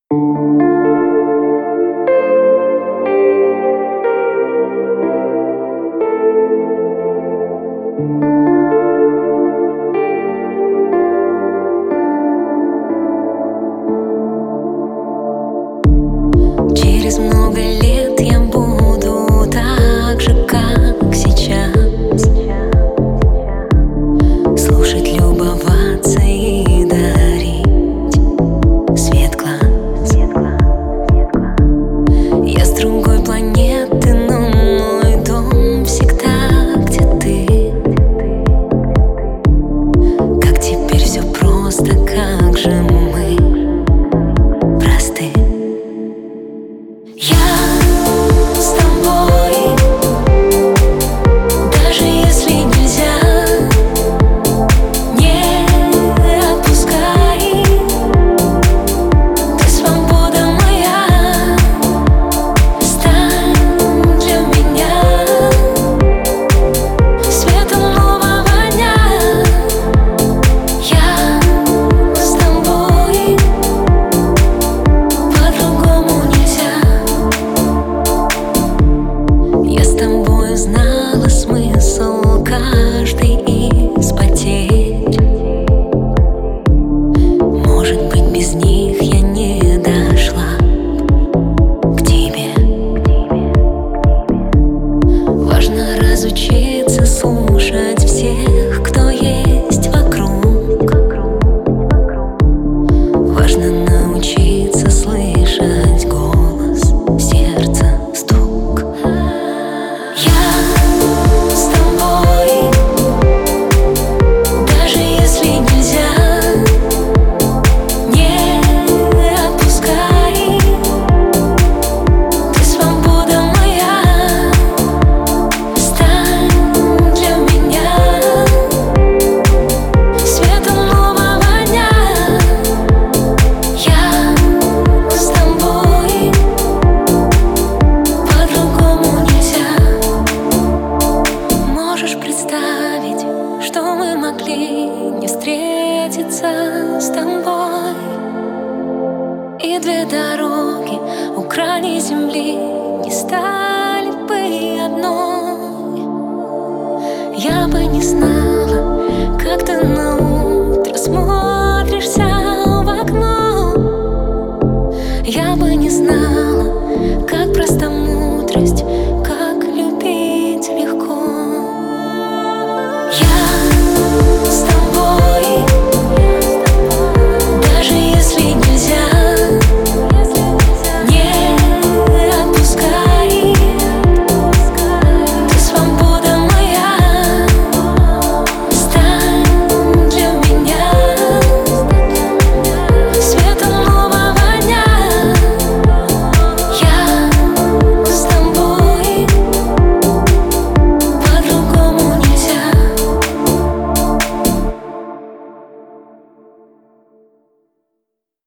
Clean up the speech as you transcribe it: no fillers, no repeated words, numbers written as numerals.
Через много лет я буду так же, как сейчас, слушать, любоваться и дарить свет глаз. Я с другой планеты, но мой дом всегда где ты. Как теперь все просто, как же мы просты. Я с тобой, даже если нельзя, не отпускай. Ты свобода моя, стань для меня светом нового дня. Я с тобой, по-другому нельзя. Я с тобой знала смысл каждой из потерь. Может быть, без них я не дошла к тебе. Важно разучиться слушать всех, кто есть вокруг. Важно научиться слышать голос, сердце, стук. Я с тобой, даже если нельзя, не отпускай. Ты свобода моя, стань для меня светом нового дня. Я с тобой, по-другому нельзя. Можешь представить, что мы могли не встретиться с тобой, и две дороги у края земли не стали бы одной. Я бы не знала, как ты на утро смотришься в окно. Я бы не знала, как проста мудрость